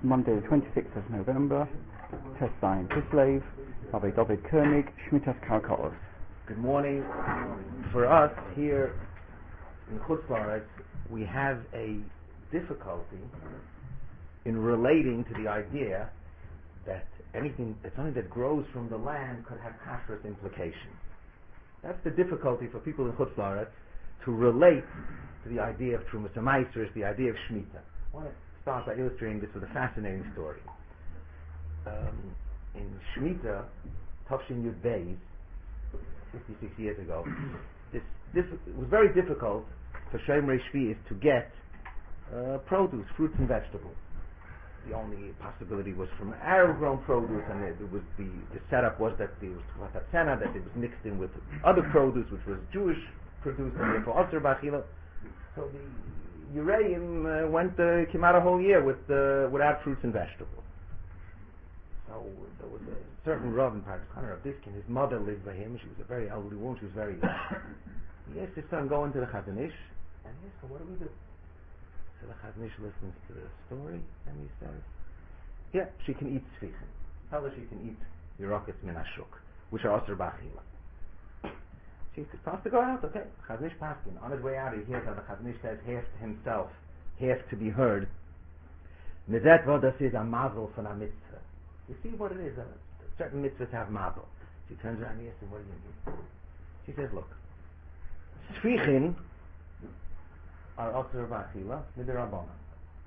Monday the 26th of November, Test Zion Kislev, Rabbi David Koenig, Shmitas Karkaos. Good morning. For us here in Chutz La'aretz, we have a difficulty in relating to the idea that something that grows from the land could have kashrus implications. That's the difficulty for people in Chutz La'aretz to relate to the idea of Trumas HaMaasros, the idea of Shemitah. I want to start by illustrating this with a fascinating story. In Shemitah, Tafshin Yud Beis, 56 years ago, this was very difficult for Shomrei Shvius to get produce, fruits and vegetables. The only possibility was from Arab-grown produce, and the setup was that there was Tuvatat, that it was mixed in with other produce, which was Jewish produce, and therefore Asur B'Achila. So the Yereim came out a whole year without fruits and vegetables. So there was a certain Rav in Pardes Chana, Rav Diskin. His mother lived by him. She was a very elderly woman. She was very ill. He asked his son, go into the Chazon Ish, and he asked, so what do we do? So the Chazon Ish listens to the story, and he says, yeah, she can eat tzvichim. Tell her she can eat Yerokes min Ashuk, which are Asur B'Achila. She supposed to go out, okay. Chazon Ish Paskin. On his way out, he hears how the Chazon Ish says half to himself, half to be heard. Mizet vo das is a mazel von a mitzvah. You see what it is? Certain mitzvahs have mazel. She turns around and asks him, what do you mean? She says, look, tzvichin are Asur B'Achila midirabbanan.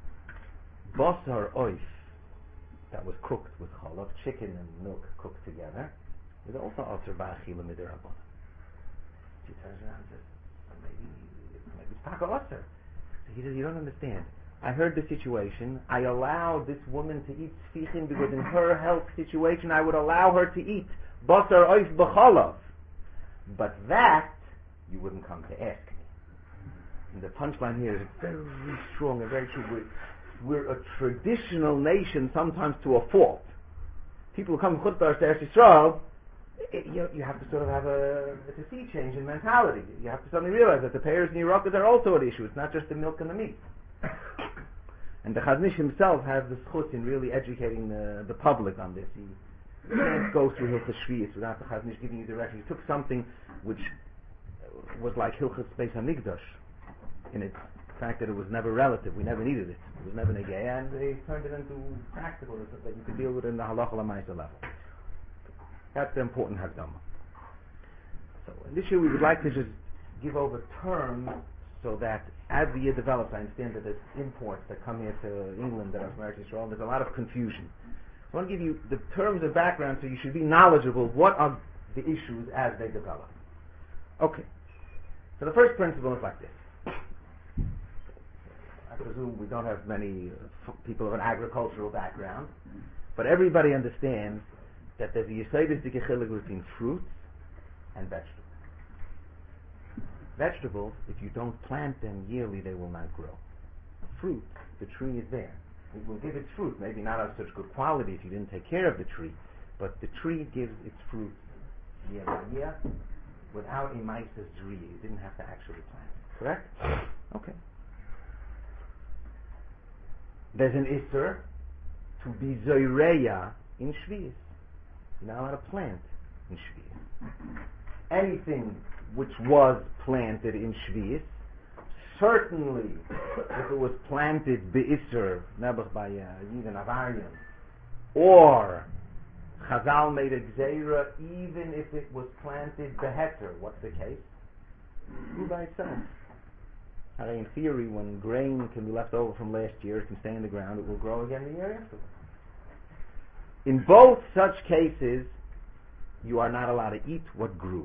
Basar oif, that was cooked with cholov, chicken and milk cooked together, is also Asur B'Achila midirabbanan. She turns around and says, maybe it's taka Asur. So he says, you don't understand. I heard the situation. I allowed this woman to eat tzfichin because in her health situation I would allow her to eat basar oif b'cholov. But that you wouldn't come to ask me. And the punchline here is very strong and very true. We're a traditional nation, sometimes to a fault. People who come from Chutz La'aretz to Eretz Yisrael, you have to sort of have a sea change in mentality. You have to suddenly realize that the pears and the Yerokes are also an issue. It's not just the milk and the meat. And the Chazon Ish himself has the schutz in really educating the public on this. He can't go through Hilchos Shvius without the Chazon Ish giving you direction. He took something which was like Hilchos Beis HaMikdash in its fact that it was never relative. We never needed it. It was never negaya, and they turned it into practical so that you could deal with it in the halacha l'maisa level. That's the important Hakdama. So this year we would like to just give over terms so that as the year develops, I understand that there's imports that come here to England that are from Eretz Yisrael, and there's a lot of confusion. So I want to give you the terms of background so you should be knowledgeable of what are the issues as they develop. Okay. So the first principle is like this. I presume we don't have many people of an agricultural background, but everybody understands that there's a yesodis dikechiluk between fruits and vegetables. Vegetables, if you don't plant them yearly, they will not grow. Fruit, the tree is there. It will give its fruit, maybe not of such good quality if you didn't take care of the tree, but the tree gives its fruit year by year without a maaseh zriya. You didn't have to actually plant it. Correct? Okay. There's an isser to be zoireya in Shvius. You're not allowed to plant in Shvius. Anything which was planted in Shvius, certainly if it was planted be'isser, nebuch by Yidin Avarian, or Chazal made a gzeira, even if it was planted beheter. What's the case? Grew by itself. In theory, when grain can be left over from last year, it can stay in the ground, it will grow again the year afterwards. In both such cases, you are not allowed to eat what grew.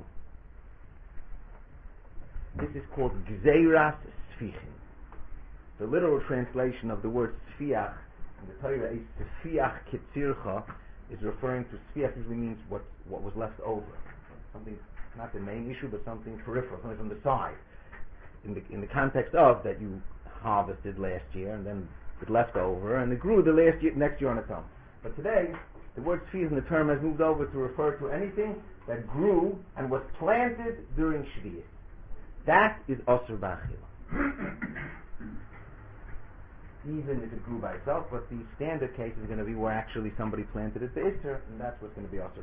This is called Gzeiras Sfichin. The literal translation of the word Sfiach in the Torah is Sfiach Ketzircha, is referring to Sfiach usually means what was left over. Something, not the main issue, but something peripheral, something from the side. In the context of that you harvested last year and then it left over and it grew next year on its own. But today, the word Sfiach in the term has moved over to refer to anything that grew and was planted during Shvius. That is Asur B'Achila. even if it grew by itself, but the standard case is going to be where actually somebody planted it Be'isr, and that's what's going to be also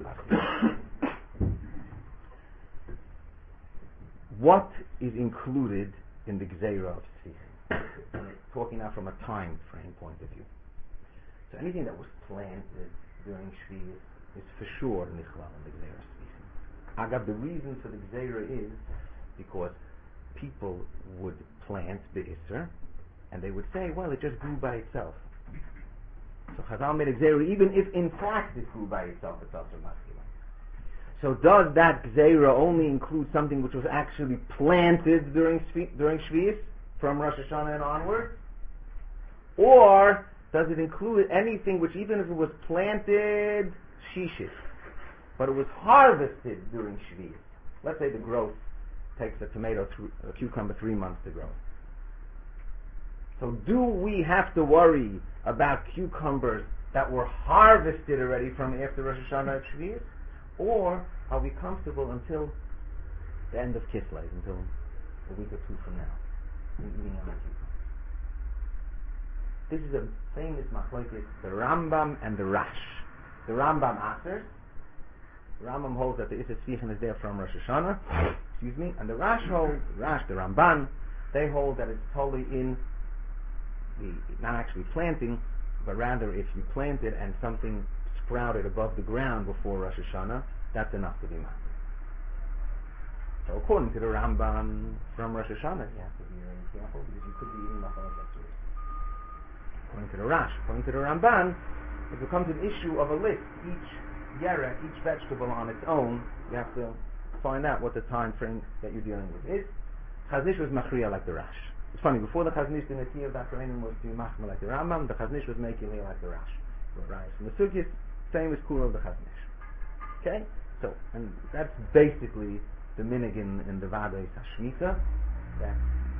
What is included in the Gzeira of Tzichin? Talking now from a time frame point of view. So anything that was planted during Shvi'is is for sure Nichlal in the Gzeira of Tzichin. Agav, the reason for the Gzeira is because people would plant Be'isr, and they would say, well, it just grew by itself. So Chazal made a Gzeira, even if in fact it grew by itself, it's also Maskila. So does that Gzeira only include something which was actually planted during Shvi'is, from Rosh Hashanah and onward? Or does it include anything which, even if it was planted Shishis, but it was harvested during Shvi'is? Let's say the growth takes a cucumber 3 months to grow. So do we have to worry about cucumbers that were harvested already from after Rosh Hashanah and Shvi'is? Or are we comfortable until the end of Kislev, until a week or two from now, in eating on cucumbers? This is a famous machlokes, the Rambam and the Rash. The Rambam asers. The Rambam holds that the Issa Tzichin is there from Rosh Hashanah, and the Rash holds, the Ramban, they hold that it's totally in the, not actually planting, but rather if you planted and something sprouted above the ground before Rosh Hashanah, that's enough to be matter. So according to the Rambam from Rosh Hashanah, you have to be very careful because you could be eating machlokes afterwards. According to the Rash, according to the Ramban, it becomes an issue of a list. Each yerek, each vegetable on its own, you have to find out what the time frame that you're dealing with is. Chaznish was machriya like the Rash. It's funny, before the Chaznish, the Netiya of that Reinim was to be machma like the Rambam, the Chaznish was making it like the Rash. And the Sukkis, same as Kula of the Chaznish. Okay? So, and that's basically the minig in the Vadei Hashmita, that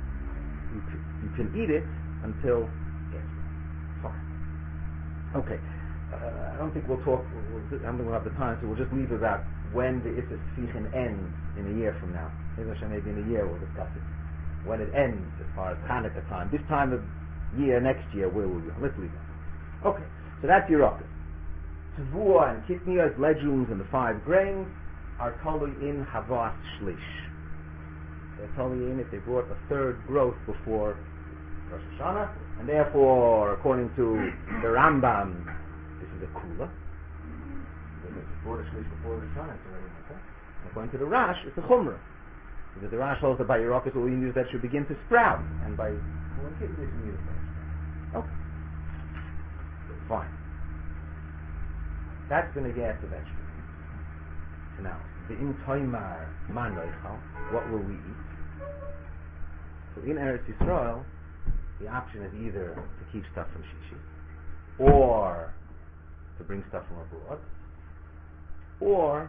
you can eat it until fine. Okay. I don't think we'll talk, I don't think we'll have the time, so we'll just leave about when the Issa Tzichin ends in a year from now. Maybe in a year we'll discuss it. When it ends, as far as Hanukkah time. This time of year, next year, where will we go? Let's leave that. Okay, so that's Yerakos. Tvua and Kitniyas, legumes, and the 5 grains are totally in Havas Shlish. They're totally in if they brought a third growth before Rosh Hashanah, and therefore, according to the Rambam, this is a Kula. If it's brought a Shlish before Rosh Hashanah, it's already okay. And according to the Rash, it's a Chumrah. Because the Rash holds that by Yerakos all you need is that should begin to sprout, and by Kitniyas you need it. Okay. Fine. That's going to get the vegetables. So now, the Intoimar Man Reichal, what will we eat? So in Eretz Yisrael, the option is either to keep stuff from Shishi, or to bring stuff from abroad, or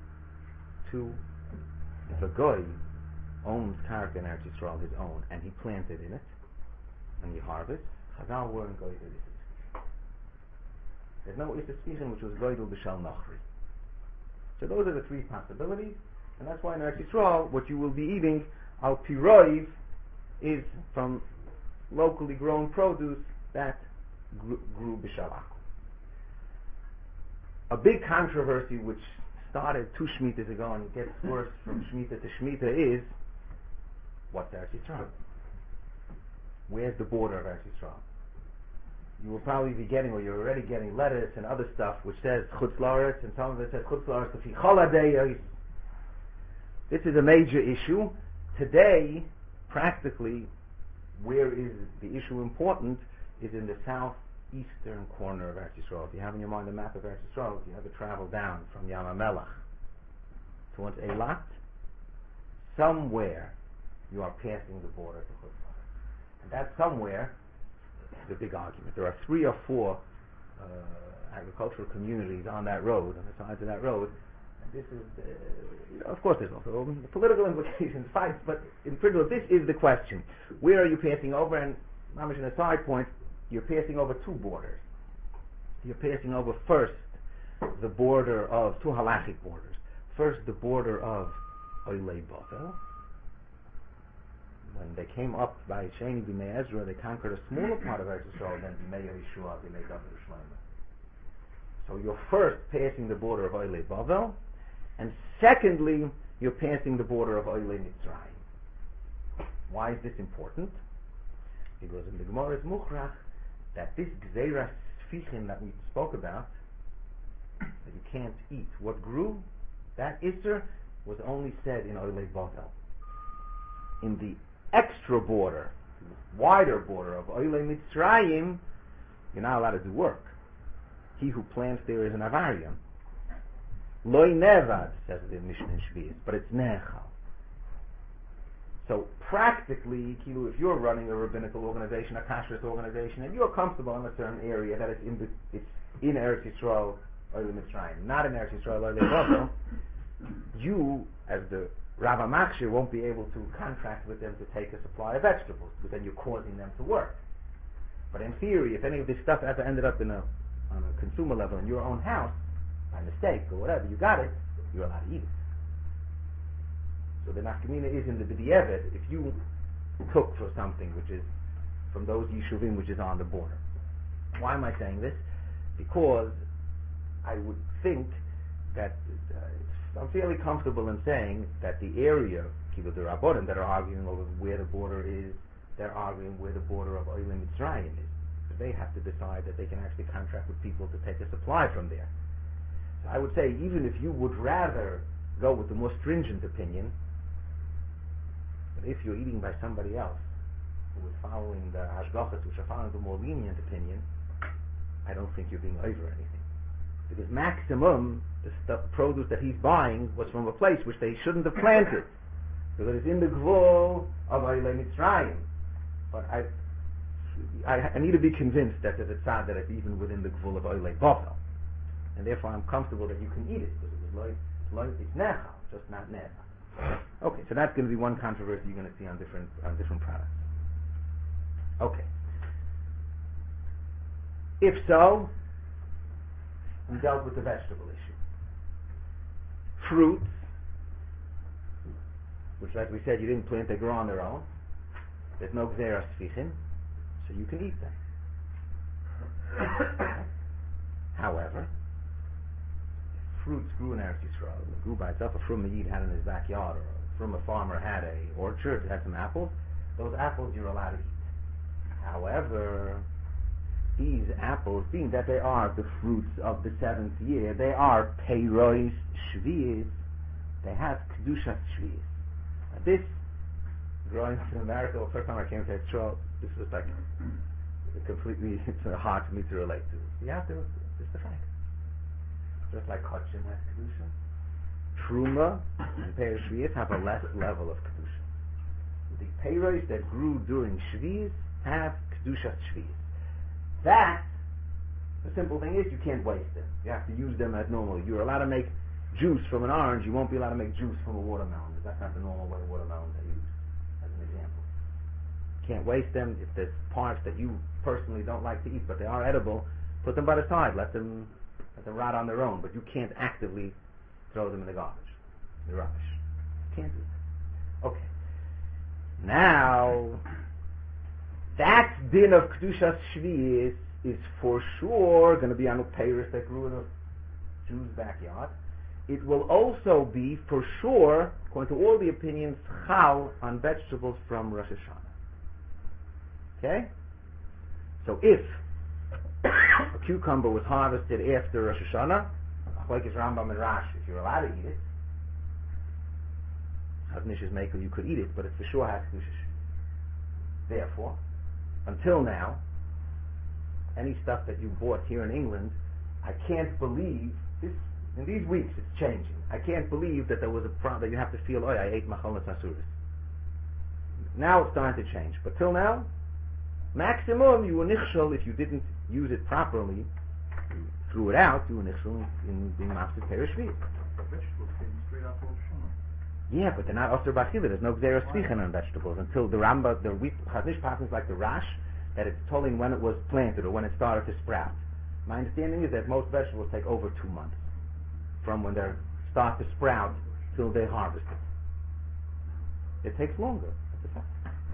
to, if a goy owns karka in Eretz Yisrael, his own, and he planted in it, and he harvests, Chazal weren't goy to this. There's no Issa Tzichin which was goydel b'shal nachri. So those are the 3 possibilities, and that's why in Eretz Yisrael, what you will be eating, al piroiv, is from locally grown produce that grew b'shal akum. A big controversy which started 2 Shmitas ago and gets worse from Shmita to Shmita is, what's Eretz Yisrael? Where's the border of Eretz Yisrael? You will probably be getting, or you're already getting, lettuce and other stuff which says Chutz La'aretz, and some of it says Chutz La'aretz Lefi Chol HaDeis. This is a major issue. Today, practically, where is the issue important is in the southeastern corner of Eretz Yisrael. If you have in your mind a map of Eretz Yisrael, if you ever travel down from Yam HaMelech towards Eilat, somewhere you are passing the border to Chutz La'aretz. And that somewhere is a big argument. There are 3 or 4 agricultural communities on that road, on the sides of that road. And this is, of course, there's also political implications, fights, but in principle, this is the question: where are you passing over? And Mamish, in a side point, you're passing over 2 borders. You're passing over first the border of 2 halachic borders. First, the border of Oilei Bavel, when they came up by Sheni B'nei Ezra, they conquered a smaller part of Eretz Yisrael than B'nei Yeshua, B'nei David Shlomo. So you're first passing the border of Oilei Bavel, and secondly, you're passing the border of Oilei Mitzrayim. Why is this important? Because in the Gemara is Mukhrach that this Gzeira Sfichim that we spoke about, that you can't eat, what grew, that Isser was only said in Oilei Bavel. In the extra border, the wider border of Oilei Mitzrayim, you're not allowed to do work. He who plants there is an avarian. Loi nevad, says the Mishnah in Shvius, but it's nechal. So practically, if you're running a rabbinical organization, a kashrus organization, and you're comfortable in a certain area that it's in Eretz Yisrael, Oilei Mitzrayim, not in Eretz Yisrael, Oilei Bavel, you, as the Rav Machshir, won't be able to contract with them to take a supply of vegetables, but then you're causing them to work. But in theory, if any of this stuff ever ended up on a consumer level in your own house, by mistake or whatever, you got it, you're allowed to eat it. So the nafkamina is in the b'di'evet if you took for something which is from those yishuvim which is on the border. Why am I saying this? Because I would think that I'm fairly comfortable in saying that the area, Kibbutz Rabbanim, that are arguing over where the border is, they're arguing where the border of Oilei Mitzrayim is. So they have to decide that they can actually contract with people to take a supply from there. So I would say, even if you would rather go with the more stringent opinion, but if you're eating by somebody else who is following the hashgachas, which are following the more lenient opinion, I don't think you're being over anything. Because maximum, the produce that he's buying was from a place which they shouldn't have planted. Because it's in the gvul of Oilei Mitzrayim. But I need to be convinced that there's a tzad that it's even within the gvul of Oilei Bavel. And therefore I'm comfortable that you can eat it, because it's nechal, just not nechal. Okay, so that's going to be one controversy you're going to see on different products. Okay. If so, we dealt with the vegetable issue. Fruits, which, like we said, you didn't plant, they grow on their own. There's no gzeira sfichim, so you can eat them. However, fruits grew in Eretz Yisrael, grew by itself. A Frum Yid had in his backyard, or a Frum farmer had a orchard, had some apples. Those apples you're allowed to eat. However, these apples, being that they are the fruits of the seventh year, they are peiros shvius. They have kedushas shvius. This, growing up in America, the first time I came to Israel, this was like completely hard for me to relate to. You have to, it's the fact. Just like Kotchin has kedusha, Truma and Peiros Shvius have a less level of kedusha. The peiros that grew during Shvius have kedushas shvius. That, the simple thing is, you can't waste them. You have to use them as normal. You're allowed to make juice from an orange. You won't be allowed to make juice from a watermelon. That's not the normal way watermelons are used, as an example. You can't waste them. If there's parts that you personally don't like to eat, but they are edible, put them by the side. Let them rot on their own. But you can't actively throw them in the garbage, the rubbish. You can't do that. Okay. Now, that din of Kedushas Shvius is for sure going to be on the peiros that grew in a Jew's backyard. It will also be for sure, according to all the opinions, chal on vegetables from Rosh Hashanah. Okay? So if a cucumber was harvested after Rosh Hashanah, like it's Rambam and Rash, if you're allowed to eat it, Haznish's maker, you could eat it, but it for sure has Kedushas Shvius. Therefore, until now, any stuff that you bought here in England, I can't believe this. In these weeks, it's changing. I can't believe that there was a problem that you have to feel, I ate macholas asuris. Now it's starting to change, but till now, maximum you were nichshel if you didn't use it properly. You threw it out. You were nichshel in being mafsid peiros shvius. Vegetables came straight off Rosh Hashanah. Yeah, but they're not osir b'achila. There's no gzeira sfichen on vegetables until the Rambam, the wheat chaznish passes like the Rash, that it's telling when it was planted or when it started to sprout. My understanding is that most vegetables take over 2 months from when they start to sprout till they harvest it. It takes longer. That's a fact.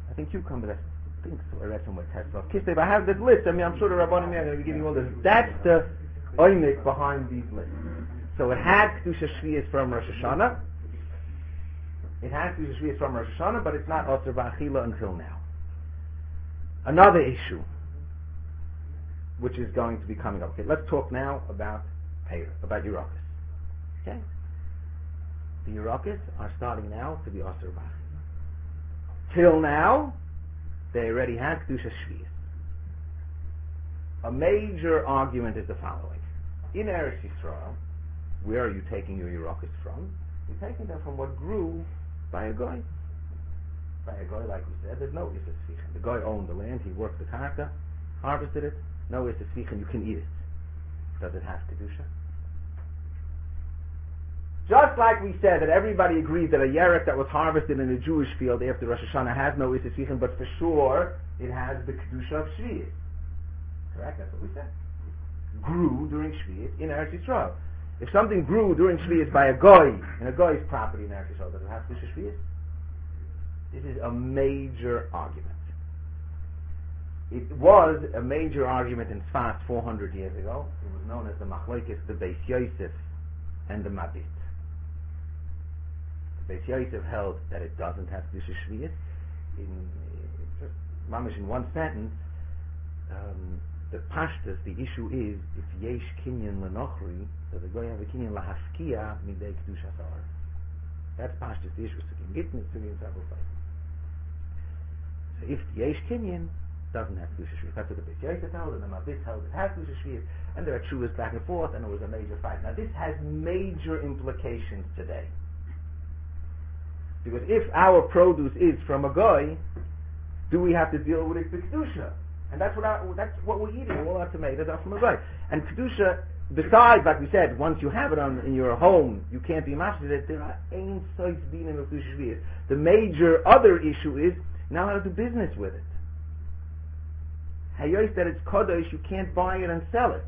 I think cucumber, I think so, I read somewhere Tesla. Kislev, I have this list. I mean, I'm sure the Rabbanim are going to be giving you all this. That's the oimik behind these lists. So it had Kedusha Shvius from Rosh Hashanah. It has Kedusha Shvius from Rosh Hashanah, but it's not Osir Ba'achila until now. Another issue, which is going to be coming up. Okay, let's talk now about Yerokas. Okay? The Yerokas are starting now to be Osir Ba'achila. Till now, they already had Kedusha Shvius. A major argument is the following. In Eretz Yisrael, where are you taking your Yerokas from? You're taking them from what grew by a goy. By a goy, like we said, there's no Issa Sfichin. The goy owned the land, he worked the karka, harvested it, no Issa Sfichin, you can eat it. Does it have Kedusha? Just like we said that everybody agreed that a yerek that was harvested in a Jewish field after Rosh Hashanah has no Issa Sfichin, but for sure it has the Kedusha of Shvius. Correct? That's what we said. Grew during Shvius in Eretz Yisrael. If something grew during Shvius by a goy, in a goy's property in Eretz Yisrael, does it have Kedusha Shvius? This is a major argument. It was a major argument in Sfat 400 years ago. It was known as the Machlokes, the Beis Yosef and the Mabit. The Beis Yosef held that it doesn't have Kedusha Shvius. Just mamish in one sentence, the pashtas, the issue is, if yesh kinyan lenochri, does the goy have a kinyan lahafkia midei kedusha sar? That's pashtas, the issue. Sugim gittin, sugim several places. So if yesh kinyan doesn't have kedusha shvius, that's what the Beis Yosef held, and the Mabit held it has kedusha shvius, and there are chuvas back and forth, and there was a major fight. Now this has major implications today, because if our produce is from a goy, do we have to deal with it with kedusha? And that's what we're eating. All our tomatoes are from a goy. And kedusha, besides, like we said, once you have it in your home, you can't be mafsid it. There are ein sois dinim of kedusha shvius. The major other issue is now how to do business with it. Hayos that it's kodesh, you can't buy it and sell it.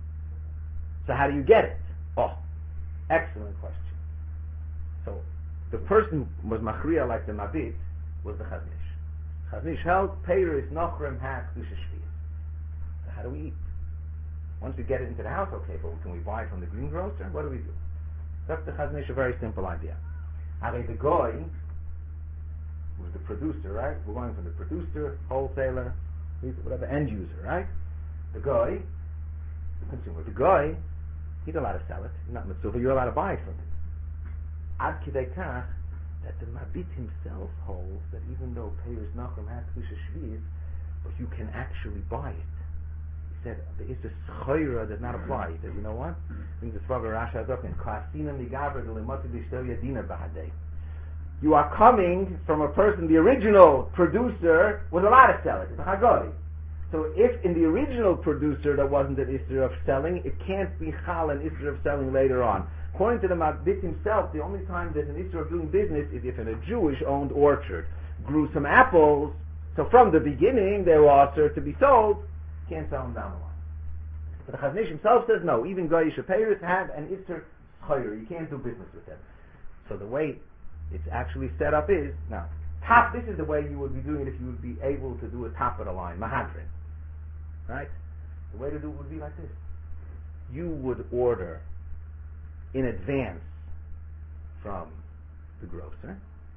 So how do you get it? Oh, excellent question. So the person who was machriya like the Mabit was the Chaznish. Chaznish held, Peiris Nochrem has Kedusha Shvius. So how do we eat? Once we get it into the house, okay, but can we buy it from the greengrocer? What do we do? That's the Chaznish, a very simple idea. I mean, the goy was the producer, right? We're going from the producer, wholesaler, whatever, end user, right? The goy, the consumer. The goy, he's allowed to sell it. Not mitzvah, you're allowed to buy it from him. Ad kidei kach, that the Mabit himself holds that even though Peiris Nachum has Kedusha Shvius, but you can actually buy it. He said the Issa Schoira does not apply. He said, you know what? I think the Svaga Rasha Zokin, Kasina Migaber the Limoti Bishtel Yadina Bahadei. You are coming from a person, the original producer was allowed to sell it. It's a Hagoi. So if in the original producer there wasn't an Isser of selling, it can't be Chal an Isser of selling later on. According to the Mabit himself, the only time there's an issue of doing business is if in a Jewish-owned orchard grew some apples, so from the beginning they were also to be sold, can't sell them down the line. But the Chaznish himself says no, even Goyish Peiris have an Isser Choyer, you can't do business with them. So the way it's actually set up is, now, this is the way you would be doing it if you would be able to do a top of the line, Mahadrin. Right? The way to do it would be like this. You would order in advance from the grocer,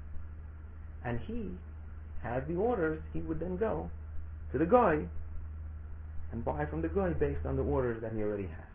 and he had the orders. He would then go to the goy and buy from the goy based on the orders that he already has.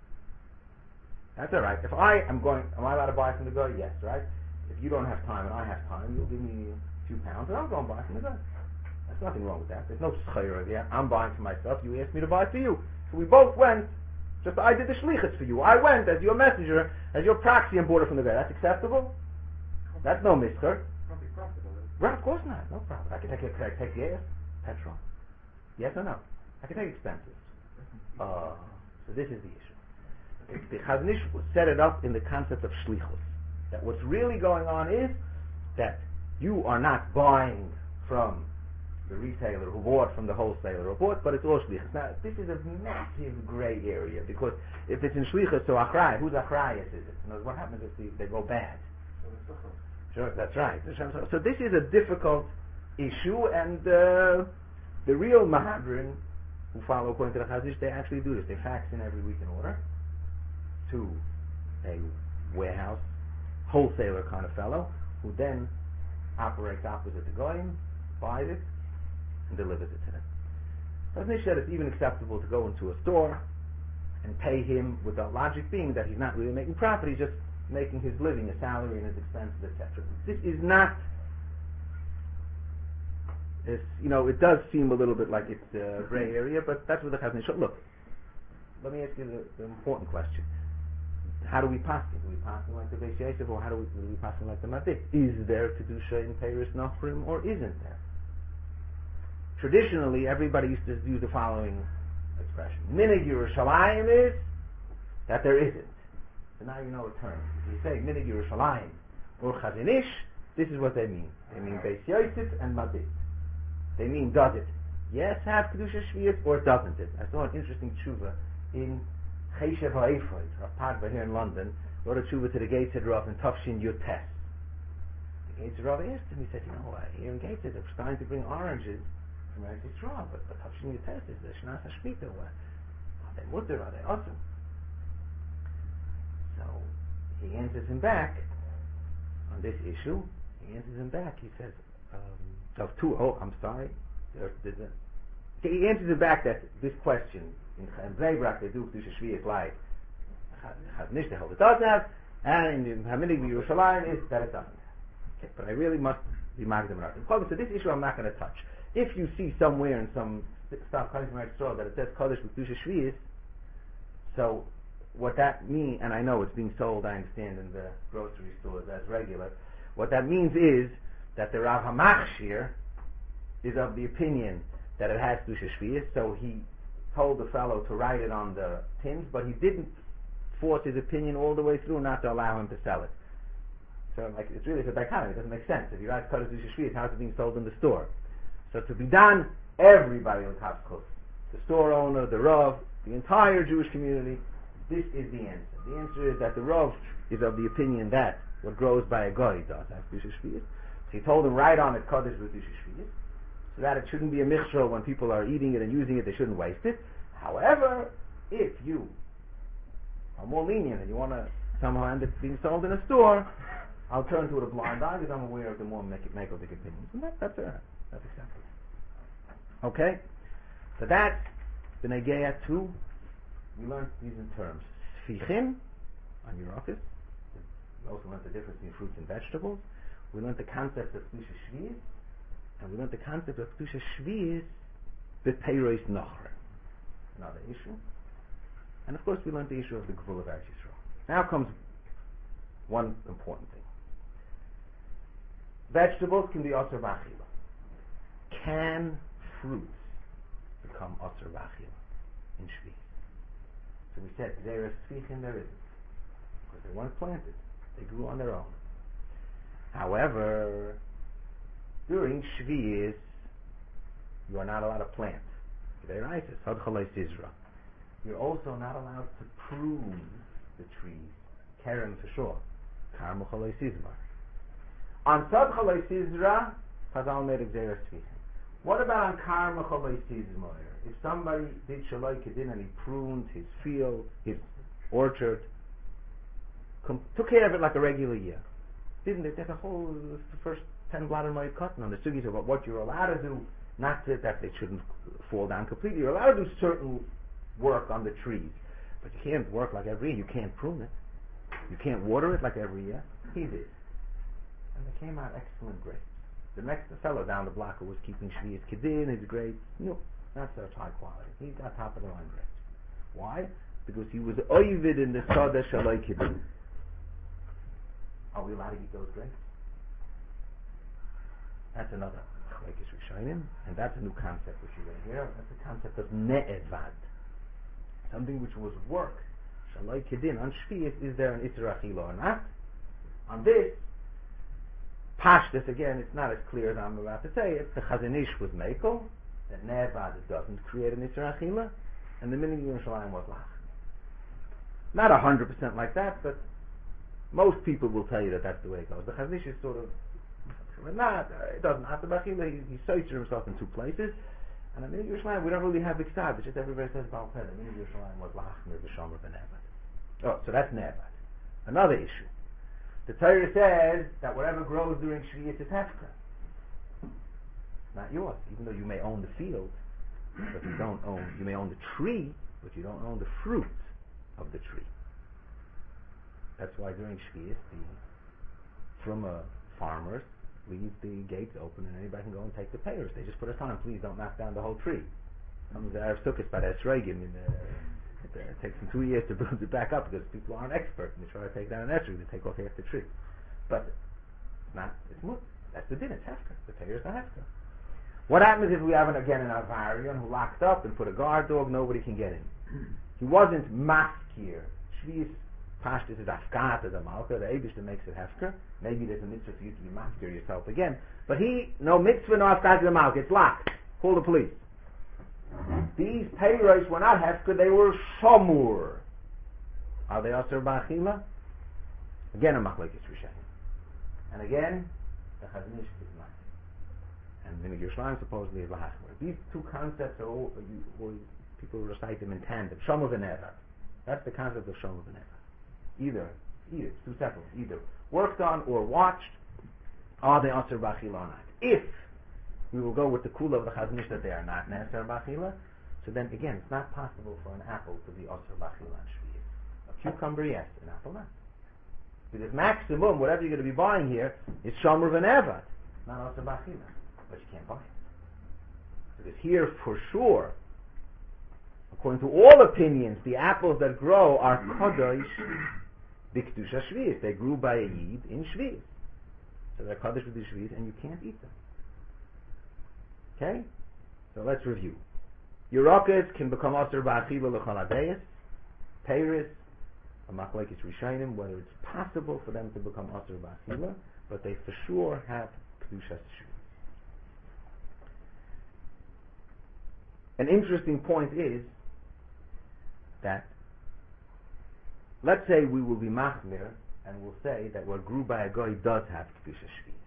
That's all right. If I am I allowed to buy from the goy? Yes, right? If you don't have time and I have time, you'll give me a few pounds and I'll go and buy from the goy. There's nothing wrong with that. There's no schayra there. I'm buying for myself. You asked me to buy for you. So we both went. Just I did the shlichus for you. I went as your messenger, as your proxy and bought it from the guy. That's acceptable? That's no misker. Probably profitable. Right, of course not. No problem. I can take gas, petrol. Yes or no? I can take expenses. So this is the issue. The Chaznish set it up in the concept of shlichus. That what's really going on is that you are not buying from the retailer who bought from the wholesaler who bought, but it's all shlichus. Now, this is a massive gray area, because if it's in shlichus, so achrayas, whose achrayas is it? You know, what happens if they go bad? Sure, that's right. So this is a difficult issue, and the real Mahadrin who follow according to the Chazon Ish, they actually do this. They fax in every week an order to a warehouse wholesaler kind of fellow who then operates opposite the Goyim, buys it, and delivers it to them. Chazon Ish said it's even acceptable to go into a store and pay him, with the logic being that he's not really making profit, he's just making his living, a salary and his expenses, etc. This is not, it does seem a little bit like it's a gray area, but that's what the Chazon Ish. Look, let me ask you the important question. How do we pass it? Do we pass it like the Beis Yosef, or do we pass it like the Madik? Is there Kedusha in Peiros Nachrim, or isn't there? Traditionally, everybody used to use the following expression. Minig Yerushalayim is that there isn't. So now you know a term. If you say Minig Yerushalayim or Chazon Ish, this is what they mean. They mean Beis Yosef and Madik. They mean, does it yes have Kedusha Shviyas, or doesn't it? I saw an interesting tshuva in Cheshev HaEphod, Rav Padva here in London, wrote a tshuva to the Gateshead Rav in Tafshin Yotes. The Gateshead Rav asked him, he said, here in Gateshead they're starting to bring oranges from Eretz Yisrael, but Tafshin Yotes is the Shnas HaShmita. Are they mutter, are they awesome? So he answers him back on this issue. He answers him back. He says, I'm sorry. He answers him back that this question, in Bnei Brak they do Kedusha Shviyas like Chazon Ish, they hold it does have, and in Haminig Yerushalayim is that it doesn't have. Okay, but I really must be Magdim Rav. So this issue I'm not going to touch. If you see somewhere in some stuff coming from Eretz that it says Kodesh with Kedusha Shviyas, so what that means, and I know it's being sold, I understand, in the grocery stores as regular, what that means is that the Rav HaMachshir is of the opinion that it has Kedusha Shviyas, so he told the fellow to write it on the tins, but he didn't force his opinion all the way through not to allow him to sell it. So it's really a dichotomy, it doesn't make sense. If you write Kodesh Kedusha Shviyas, how's it being sold in the store? So to be done, everybody will have Chus. The store owner, the Rav, the entire Jewish community. This is the answer. The answer is that the Rav is of the opinion that what grows by a Goy does have Kedusha Shviyas. So he told him, write on it Kodesh Kedusha Shviyas, so that it shouldn't be a mixture when people are eating it and using it, they shouldn't waste it. However, if you are more lenient and you want to somehow end it being sold in a store, I'll turn to it a blind eye because I'm aware of the more make or big opinions. And that's acceptable. Okay? So that's the Negea 2. We learned these in terms. Sfichim, on your office. We also learned the difference between fruits and vegetables. We learned the concept of Kedusha Shviyas. And we learned the concept of Kedusha Shviyas b'Peiros Nachrim. Another issue. And of course we learned the issue of the Gvul of Eretz Yisrael. Now comes one important thing. Vegetables can be Asur B'Achila. Can fruits become Asur B'Achila in Shviyas? So we said, there is Sfichim, there isn't. Because they weren't planted. They grew on their own. However, during Shviyas, you are not allowed to plant. You're also not allowed to prune the trees. Keren for sure. Kar Mechalei Sizmar. On Sad Chalei Sizra, Chazal made a Gzeira Sfichim. What about on Kar Mechalei Sizmar? If somebody did Shalai Kedin and he pruned his field, his orchard, took care of it like a regular year, didn't it? There's the first 10 bladder might cotton on the sugis about what you're allowed to do, not that they shouldn't fall down completely. You're allowed to do certain work on the trees, but you can't work like every year. You can't prune it. You can't water it like every year. He did. And they came out excellent grapes. The next fellow down the block who was keeping Shviyas Kedin, his grapes, no, not such high quality. He got top of the line grapes. Why? Because he was oivid in the Sada Shalai Kedin. Are we allowed to eat those grapes? That's another Chalekes Rishonim, and that's a new concept which you're going to hear. That's the concept of Ne'evad. Something which was work. Shalai Kedin, on Shviyas, is there an Isra Achila or not? On this, Pashtus, again, it's not as clear as I'm about to say it. The Chazon Ish was Mekel, that Ne'evad doesn't create an Isra Achila, and the Minig Yerushalayim was Lach. Not 100% like that, but most people will tell you that that's the way it goes. The Chazon Ish is sort of But not, it doesn't matter. He searched himself in two places. And in Yerushalayim, we don't really have B'Ksav. It's just everybody says Baal Peh. In Yerushalayim was Lachmir, B'Shomer, B'Nevad. Oh, so that's Nevad. Another issue. The Torah says that whatever grows during Shvi'is is Hefker. Not yours, even though you may own the field, but you may own the tree, but you don't own the fruit of the tree. That's why during Shvi'is, from farmers leave the gates open and anybody can go and take the payers. They just put a sign, please don't knock down the whole tree. Some of the Arab Sukkot by the Esrogim, it takes them 2 years to build it back up because people aren't experts and they try to take down an Esrog, they take off half the tree. But it's mut. That's the din, it's Hefker. The payers are Hefker. What happens if we have an Avarian who locked up and put a guard dog, nobody can get in? He wasn't maskir. Shvi'is Pashtus is Afkata the Malka, the Eibishter makes it Hefker. Maybe there's a mitzvah for you to be maskir yourself again. But no mitzvah, no Afkata the Malka, it's locked. Call the police. These payros were not Hefker, they were Shomur. Are they Asur Ba'achila? Again a Machlekes Rishonim. And again, the Chazon Ish is not. And Minig Yerushalayim supposedly is Lahachmer. These two concepts are all, people recite them in tandem. Shomer v'nevad. That's the concept of Shomer v'nevad. Either, two separate. Either worked on or watched, are they Asur B'Achila or not? If we will go with the kula of the Chazon Ish that they are not Asur B'Achila, so then again, it's not possible for an apple to be Asur B'Achila on Shvi'is. A cucumber, yes. An apple, not. Because maximum, whatever you're going to be buying here, is Shomer v'nevad, not Asur B'Achila. But you can't buy it. Because here, for sure, according to all opinions, the apples that grow are Kodosh B'Kedusha Shvi'is. They grew by a Yid in Shvi'is. So they're Kodosh with the Shvi'is, and you can't eat them. Okay? So let's review. Yerokas can become Asur Ba'achila L'chol Hadayis. Peiris, a Machlekes Rishonim, whether it's possible for them to become Asur Ba'achila, but they for sure have Kedusha Shvi'is. An interesting point is that, let's say we will be machmir and we'll say that what grew by a goy does have Kedusha Shvi'is.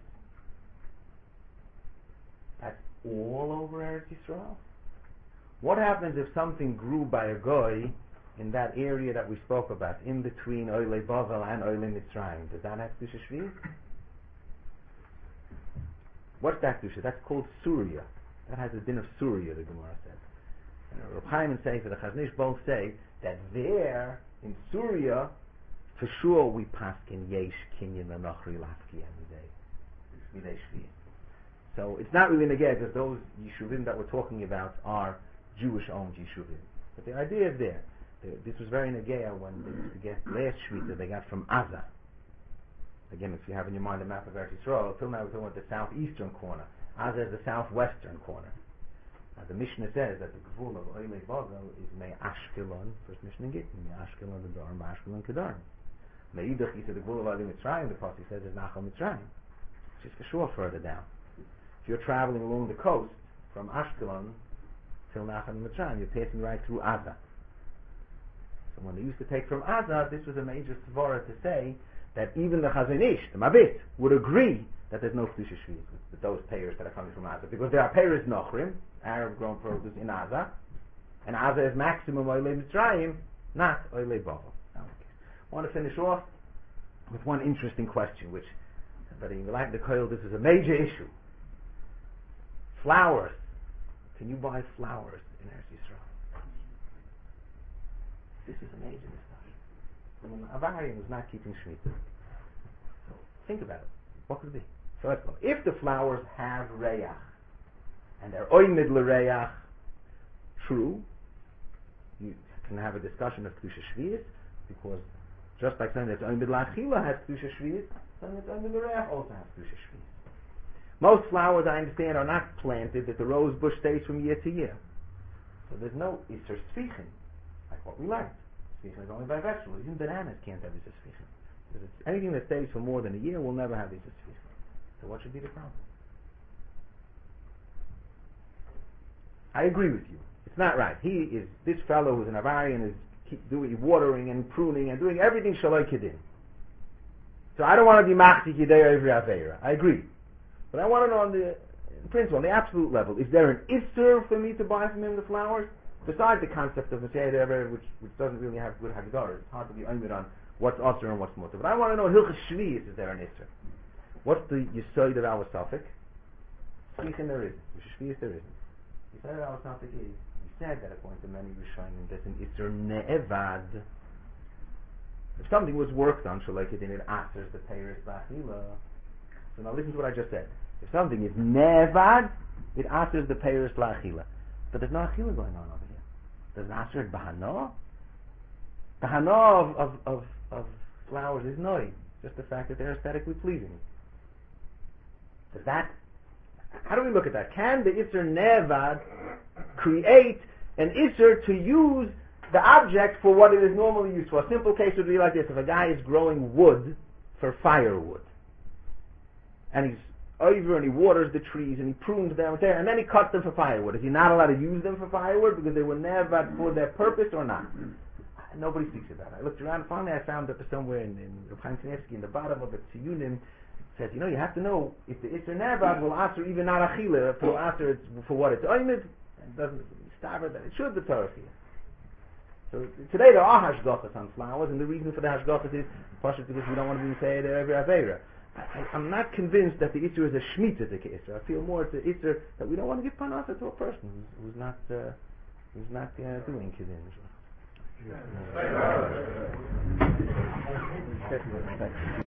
That's all over Eretz Yisrael? What happens if something grew by a goy in that area that we spoke about, in between Oilei Bavel and Oilei Mitzrayim? Does that have Kedusha Shvi'is? What's that Kedusha? That's called Surya. That has the din of Surya, the Gemara says. And Reb Chaim and Sefer, the Chazon Ish both say that there, in Surya, for sure we paskin Yesh Kinyan L'Nochri Lafki and Midei Shvi'is. So it's not really neged that those Yeshuvim that we're talking about are Jewish-owned Yeshuvim. But the idea is there. This was very neged when they used to get last Shvita they got from Aza. Again, if you have in your mind the map of Eretz Yisrael, till now we're talking about the southeastern corner. Aza is the southwestern corner. The Mishnah says that the Gvul of Oilei Bavel is Mei Ashkelon, first Mishnah in Gittin, Mei Ashkelon Kedarm, Mei Ashkelon Kedarm. Meidach, he said the Gvul of Oilei Mitzrayim, the Pasuk says is Nachal Mitzrayim, which is for sure further down. If you're traveling along the coast from Ashkelon till Nachal Mitzrayim, you're passing right through Aza. So when they used to take from Aza, this was a major svara to say that even the Chazon Ish, the Mabit, would agree that there's no Kedusha Shvi'is with those payers that are coming from Aza, because there are payers Nochrim, Arab grown produce in Aza, and Aza is maximum Oilei Mitzrayim, not Oilei Bavel. I want to finish off with one interesting question, which, but in like the Koil, this is a major issue. Flowers. Can you buy flowers in Eretz Yisrael? This is a major discussion. Avarian was not keeping Shemitah. So think about it. What could it be? So let's go. If the flowers have Reyach, and they're oimid l'reyach, true, you can have a discussion of Kedusha Shvi'is, because just like something that's oimid l'achila has Kedusha Shvi'is, something that's oimid l'reyach also has Kedusha Shvi'is. Most flowers, I understand, are not planted that the rose bush stays from year to year. So there's no Isser Sfichin, like what we learned. Sfichin is only by vegetables. Even bananas can't have Isser Sfichin. Anything that stays for more than a year will never have Isser Sfichin. So what should be the problem? I agree with you. It's not right. This fellow who's an Avarian is doing watering and pruning and doing everything Shaloi Kedin. So I don't want to be Machzik Yidei every Aveira. I agree. But I want to know on the principle, on the absolute level, is there an Isser for me to buy from him the flowers? Besides the concept of Mashiach Ever, which doesn't really have good Haggadah. It's hard to be angry on what's Asr and what's Mutter. But I want to know, Hilchas Shvius, is there an Isser? What's the Yesod of our Safek? Shvius there isn't. Shvius there isn't. Yesod of our Safek is, we said that according to many Rishonim, there's an Isser Ne'evad. If something was worked on, Shalekidin, it answers the Peiris Ba'achila. So now listen to what I just said. If something is Ne'evad, it answers the Peiris Ba'achila. But there's no Achila going on over here. There's an answer at Bahana. The Hana of flowers is noi. Just the fact that they're aesthetically pleasing. Does that, how do we look at that? Can the Isser Ne'evad create an Isser to use the object for what it is normally used for? A simple case would be like this. If a guy is growing wood for firewood, and he's over and he waters the trees and he prunes them there, and then he cuts them for firewood, is he not allowed to use them for firewood because they were never for their purpose or not? Nobody speaks of that. I looked around and finally I found that somewhere in Reb Chaim Kanievsky, in the bottom of the Tziyunim, says, you have to know if the Isser Ne'evad will answer even not Achila, if it will answer for what it's oimid, and doesn't starve it, that it should the Torah here. So today there are hashgachas on flowers, and the reason for the hashgachas is partially because we don't want to be saying every aveira. I'm not convinced that the Isser is a Shemitah Isser. I feel more it's an Isser that we don't want to give panasa to a person who's not doing Kiddush.